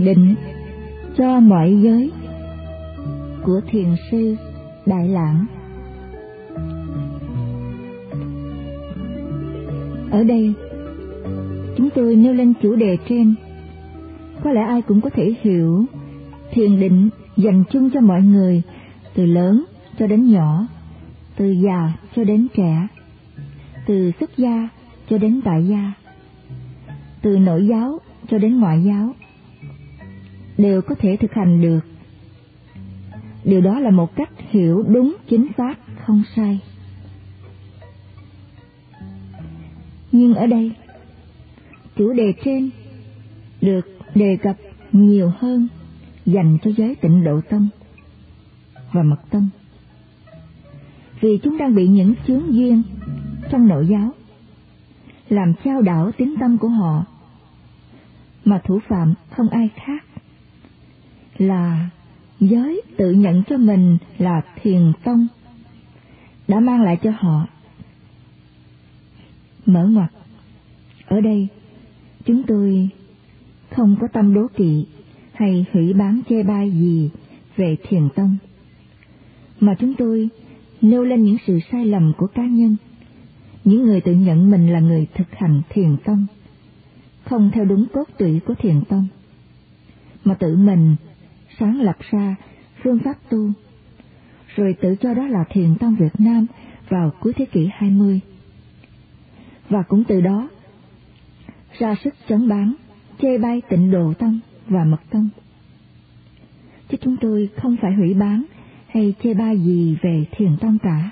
thiền định cho mọi giới của thiền sư Đại Lãng. Ở đây, chúng tôi nêu lên chủ đề trên. Có lẽ ai cũng có thể hiểu thiền định dành chung cho mọi người, từ lớn cho đến nhỏ, từ già cho đến trẻ, từ xuất gia cho đến tại gia, từ nội giáo cho đến ngoại giáo, đều có thể thực hành được. Điều đó là một cách hiểu đúng, chính xác, không sai. Nhưng ở đây, chủ đề trên được đề cập nhiều hơn dành cho giới Tịnh Độ Tông và Mật Tông, vì chúng đang bị những chướng duyên trong nội giáo làm chao đảo tín tâm của họ, mà thủ phạm không ai khác là giới tự nhận cho mình là thiền tông đã mang lại cho họ. Mở ngoặt, ở đây chúng tôi không có tâm đố kỵ hay hủy báng chê bai gì về thiền tông, mà chúng tôi nêu lên những sự sai lầm của cá nhân, những người tự nhận mình là người thực hành thiền tông, không theo đúng cốt tủy của thiền tông, mà tự mình sáng lập ra phương pháp tu, rồi tự cho đó là thiền tông Việt Nam vào cuối thế kỷ 20. Và cũng từ đó ra sức chống bán, chê bai Tịnh Độ Tông và Mật Tông. Chứ chúng tôi không phải hủy bán hay chê bai gì về thiền tông cả.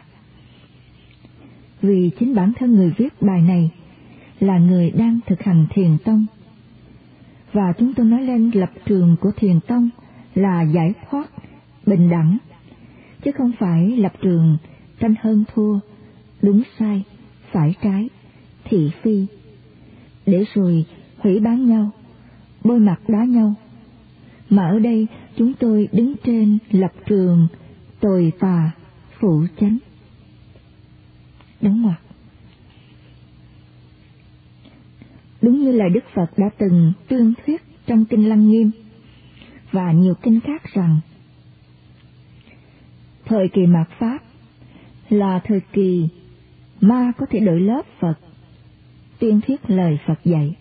Vì chính bản thân người viết bài này là người đang thực hành thiền tông. Và chúng tôi nói lên lập trường của thiền tông là giải thoát, bình đẳng, chứ không phải lập trường tranh hơn thua, đúng sai, phải trái, thị phi, để rồi hủy bán nhau, bôi mặt đá nhau. Mà ở đây chúng tôi đứng trên lập trường tồi tà, phụ chánh. Đóng ngoặc. Đúng như là Đức Phật đã từng tuyên thuyết trong Kinh Lăng Nghiêm và nhiều kinh khác rằng thời kỳ mạt Pháp là thời kỳ ma có thể đổi lớp Phật, tuyên thuyết lời Phật dạy.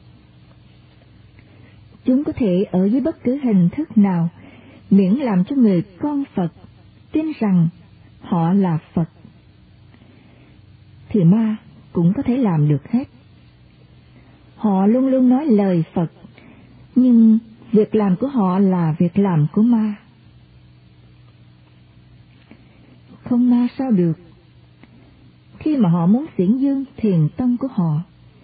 Chúng có thể ở dưới bất cứ hình thức nào, miễn làm cho người con Phật tin rằng họ là Phật, thì ma cũng có thể làm được hết. Họ luôn luôn nói lời Phật, nhưng việc làm của họ là việc làm của ma. Không ma sao được, khi mà họ muốn xiển dương thiền tông của họ,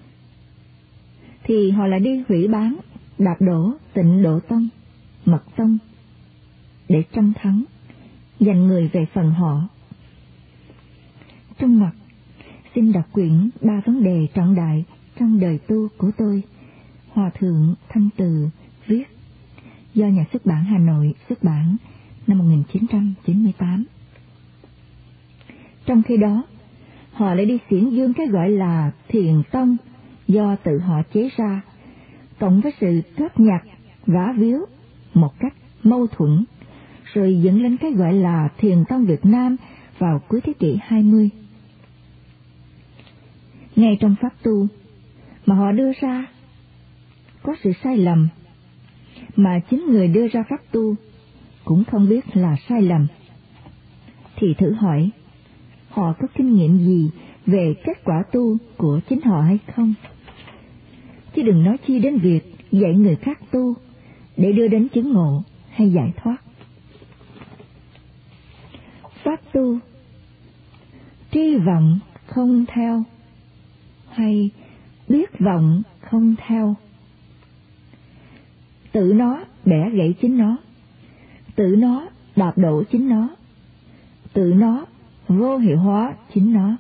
thì họ lại đi hủy bán, đạp đổ Tịnh Độ Tông, Mật Tông, để tranh thắng, giành người về phần họ. Trong ngoặc, xin đọc quyển 3 vấn đề trọng đại trong đời tu của tôi, Hòa Thượng Thanh Từ viết, do Nhà xuất bản Hà Nội xuất bản năm 1998. Trong khi đó, họ lại đi xiển dương cái gọi là thiền tông do tự họ chế ra, cộng với sự cướp nhặt, vá víu một cách mâu thuẫn, rồi dẫn lên cái gọi là thiền tông Việt Nam vào cuối thế kỷ 20. Ngay trong pháp tu mà họ đưa ra có sự sai lầm, mà chính người đưa ra pháp tu cũng không biết là sai lầm, thì thử hỏi họ có kinh nghiệm gì về kết quả tu của chính họ hay không? Chứ đừng nói chi đến việc dạy người khác tu để đưa đến chứng ngộ hay giải thoát. Pháp tu tri vọng không theo hay biết vọng không theo, tự nó bẻ gãy chính nó, tự nó đạp đổ chính nó, tự nó vô hiệu hóa chính nó.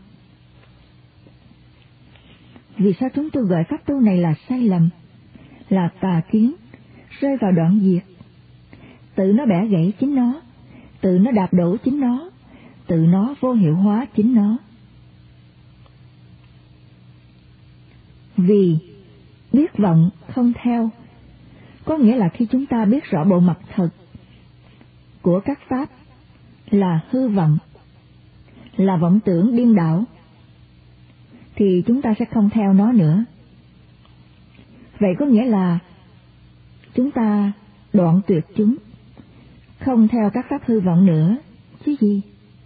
Vì sao chúng tôi gọi pháp tu này là sai lầm, là tà kiến, rơi vào đoạn diệt? Tự nó bẻ gãy chính nó, tự nó đạp đổ chính nó, tự nó vô hiệu hóa chính nó. Vì biết vọng không theo có nghĩa là khi chúng ta biết rõ bộ mặt thật của các pháp là hư vọng, là vọng tưởng điên đảo, thì chúng ta sẽ không theo nó nữa. Vậy có nghĩa là chúng ta đoạn tuyệt chúng, không theo các pháp hư vọng nữa, chứ gì.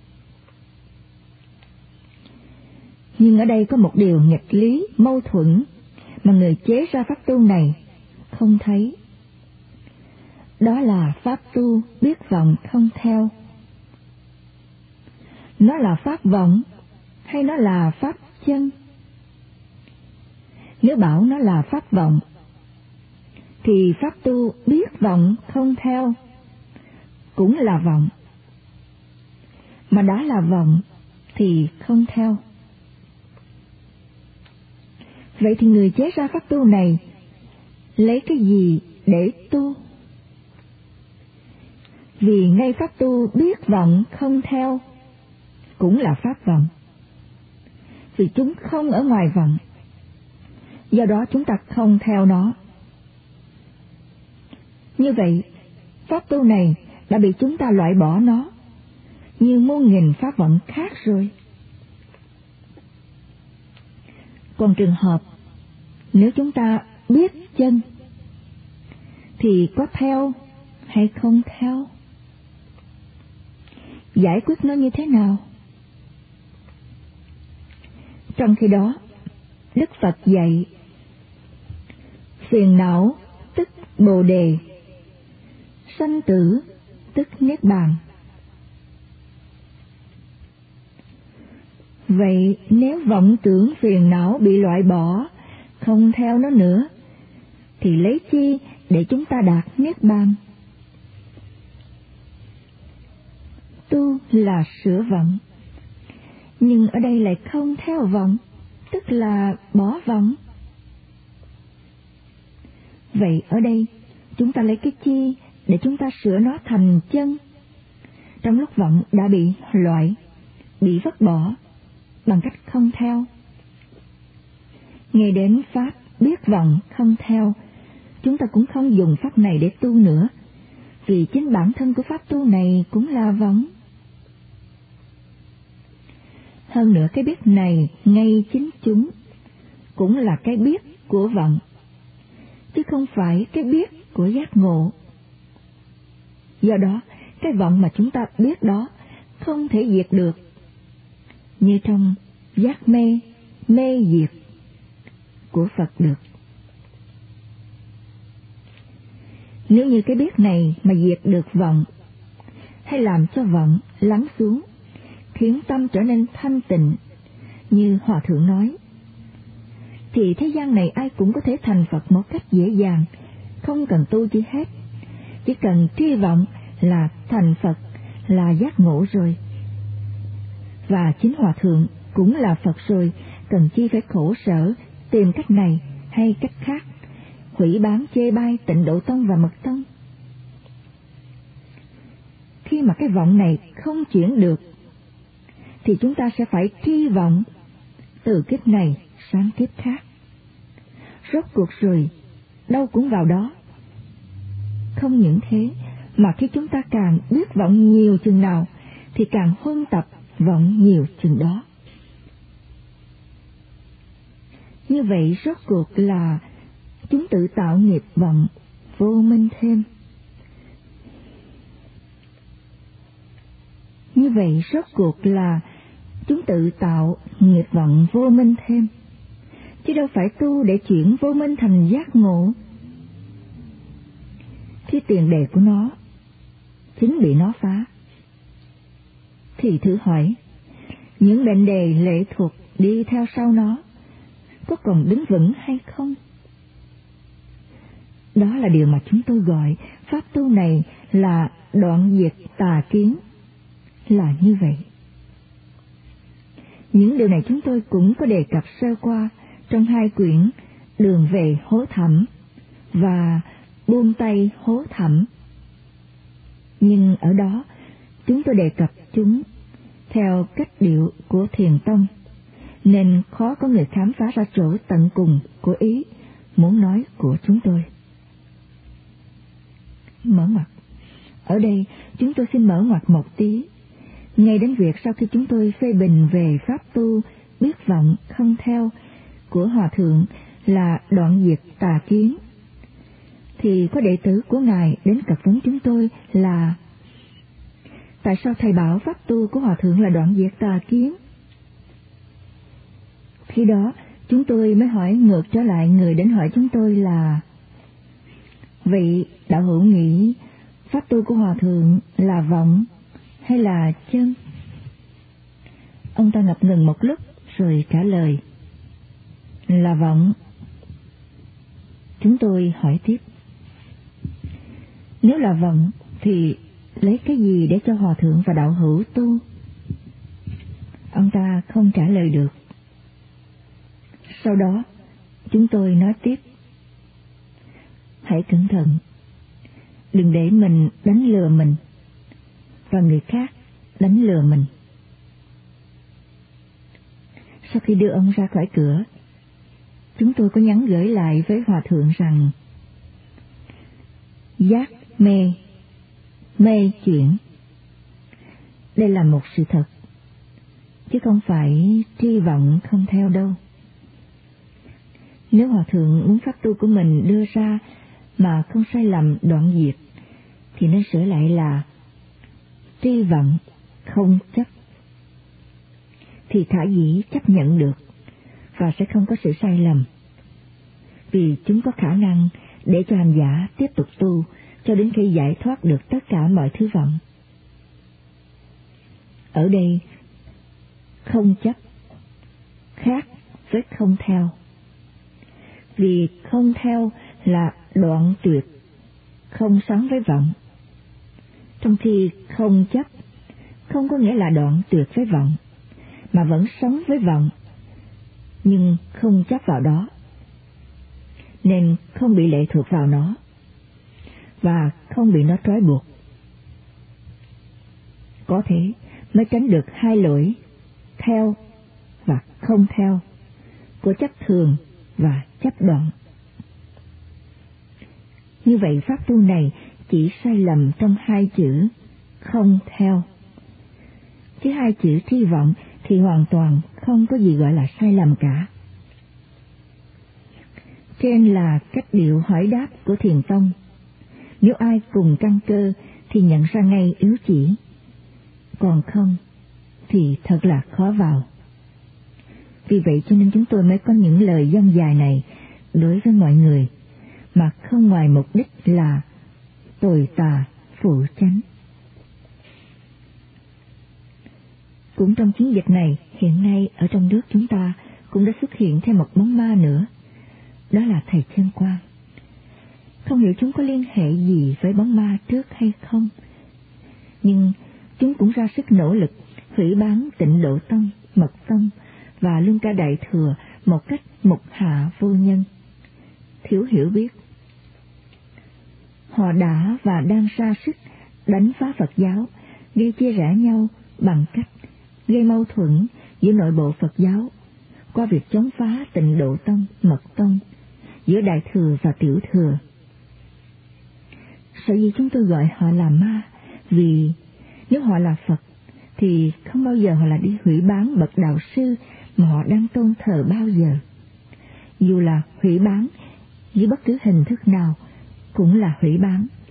Nhưng ở đây có một điều nghịch lý, mâu thuẫn mà người chế ra pháp tu này không thấy. Đó là pháp tu biết vọng không theo. Nó là pháp vọng hay nó là pháp chân? Nếu bảo nó là pháp vọng, thì pháp tu biết vọng không theo cũng là vọng. Mà đã là vọng thì không theo. Vậy thì người chế ra pháp tu này lấy cái gì để tu? Vì ngay pháp tu biết vọng không theo cũng là pháp vọng. Vì chúng không ở ngoài vọng, do đó chúng ta không theo nó. Như vậy, pháp tu này đã bị chúng ta loại bỏ nó như muôn nghìn pháp vọng khác rồi. Còn trường hợp nếu chúng ta biết chân thì có theo hay không theo? Giải quyết nó như thế nào? Trong khi đó, Đức Phật dạy phiền não tức Bồ Đề, sanh tử tức Niết Bàn. Vậy nếu vọng tưởng phiền não bị loại bỏ, không theo nó nữa, thì lấy chi để chúng ta đạt Niết Bàn? Tu là sửa vọng, nhưng ở đây lại không theo vọng, tức là bỏ vọng. Vậy ở đây chúng ta lấy cái chi để chúng ta sửa nó thành chân, trong lúc vọng đã bị loại, bị vứt bỏ bằng cách không theo? Nghe đến pháp biết vọng không theo, chúng ta cũng không dùng pháp này để tu nữa, vì chính bản thân của pháp tu này cũng là vọng. Hơn nữa cái biết này ngay chính chúng cũng là cái biết của vọng, chứ không phải cái biết của giác ngộ. Do đó, cái vọng mà chúng ta biết đó không thể diệt được, như trong giác mê, mê diệt của Phật được. Nếu như cái biết này mà diệt được vọng, hay làm cho vọng lắng xuống, khiến tâm trở nên thanh tịnh, như Hòa Thượng nói, thì thế gian này ai cũng có thể thành Phật một cách dễ dàng, không cần tu chi hết. Chỉ cần tri vọng là thành Phật, là giác ngộ rồi. Và chính Hòa Thượng cũng là Phật rồi, cần chi phải khổ sở tìm cách này hay cách khác, hủy bán chê bai Tịnh Độ Tông và Mật Tông. Khi mà cái vọng này không chuyển được, thì chúng ta sẽ phải tri vọng từ kiếp này sang kiếp khác. Rốt cuộc rồi, đâu cũng vào đó. Không những thế, mà khi chúng ta càng biết vọng nhiều chừng nào, thì càng huân tập vọng nhiều chừng đó. Như vậy rốt cuộc là chúng tự tạo nghiệp vọng vô minh thêm. Như vậy rốt cuộc là chúng tự tạo nghiệp vọng vô minh thêm, chứ đâu phải tu để chuyển vô minh thành giác ngộ. Khi tiền đề của nó chính bị nó phá, thì thử hỏi, những mệnh đề lệ thuộc đi theo sau nó có còn đứng vững hay không? Đó là điều mà chúng tôi gọi pháp tu này là đoạn diệt tà kiến, là như vậy. Những điều này chúng tôi cũng có đề cập sơ qua trong hai quyển Đường về hố thẳm và Buông tay hố thẳm. Nhưng ở đó chúng tôi đề cập chúng theo cách điệu của Thiền Tông, nên khó có người khám phá ra chỗ tận cùng của ý muốn nói của chúng tôi. Mở ngoặt. Ở đây chúng tôi xin mở ngoặt một tí. Ngay đến việc sau khi chúng tôi phê bình về pháp tu biết vọng không theo của Hòa Thượng là đoạn diệt tà kiến, thì có đệ tử của Ngài đến cật vấn chúng tôi là: tại sao thầy bảo pháp tu của Hòa Thượng là đoạn diệt tà kiến? Khi đó chúng tôi mới hỏi ngược trở lại người đến hỏi chúng tôi là: vậy đạo hữu nghĩ pháp tu của Hòa Thượng là vọng hay là chân? Ông ta ngập ngừng một lúc rồi trả lời: là vọng. Chúng tôi hỏi tiếp: nếu là vọng thì lấy cái gì để cho Hòa Thượng và đạo hữu tu? Ông ta không trả lời được. Sau đó chúng tôi nói tiếp: hãy cẩn thận, đừng để mình đánh lừa mình và người khác đánh lừa mình. Sau khi đưa ông ra khỏi cửa, chúng tôi có nhắn gửi lại với Hòa Thượng rằng: giác mê, mê chuyển, đây là một sự thật, chứ không phải tri vọng không theo đâu. Nếu Hòa Thượng muốn pháp tu của mình đưa ra mà không sai lầm đoạn diệt, thì nên sửa lại là tri vọng không chấp, thì thả dĩ chấp nhận được và sẽ không có sự sai lầm, vì chúng có khả năng để cho hành giả tiếp tục tu cho đến khi giải thoát được tất cả mọi thứ vọng. Ở đây không chấp khác với không theo, vì không theo là đoạn tuyệt, không sống với vọng, trong khi không chấp không có nghĩa là đoạn tuyệt với vọng, mà vẫn sống với vọng nhưng không chấp vào đó, nên không bị lệ thuộc vào nó và không bị nó trói buộc. Có thế mới tránh được hai lỗi theo và không theo, của chấp thường và chấp đoạn. Như vậy pháp tu này chỉ sai lầm trong hai chữ không theo, chứ hai chữ tri vọng thì hoàn toàn không có gì gọi là sai lầm cả. Trên là cách điệu hỏi đáp của Thiền tông. Nếu ai cùng căn cơ thì nhận ra ngay yếu chỉ, còn không thì thật là khó vào. Vì vậy cho nên chúng tôi mới có những lời dông dài này đối với mọi người, mà không ngoài mục đích là tồi tà phụ chánh. Cũng trong chiến dịch này, hiện nay ở trong nước chúng ta cũng đã xuất hiện thêm một bóng ma nữa, đó là thầy Chân Quang. Không hiểu chúng có liên hệ gì với bóng ma trước hay không, nhưng chúng cũng ra sức nỗ lực hủy bán Tịnh Độ Tông, Mật Tông và Luân Ca Đại Thừa một cách mục hạ vô nhân, thiếu hiểu biết. Họ đã và đang ra sức đánh phá Phật giáo, gây chia rẽ nhau bằng cách gây mâu thuẫn giữa nội bộ Phật giáo qua việc chống phá Tịnh Độ Tông, Mật Tông, giữa Đại Thừa và Tiểu Thừa. Sở dĩ chúng tôi gọi họ là ma, vì nếu họ là Phật thì không bao giờ họ là đi hủy bán bậc đạo sư mà họ đang tôn thờ bao giờ. Dù là hủy bán dưới bất cứ hình thức nào cũng là hủy bán.